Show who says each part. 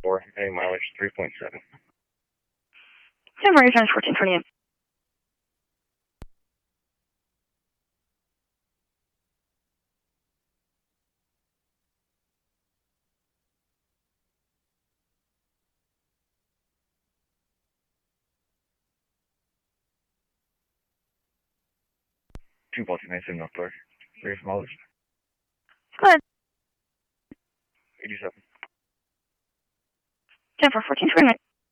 Speaker 1: 4, heading mileage 3.7.
Speaker 2: San Maria Times 1428.
Speaker 1: Two Baltimore North Door. Rear mileage.
Speaker 2: Go ahead.
Speaker 1: 87.
Speaker 2: Denver 1428.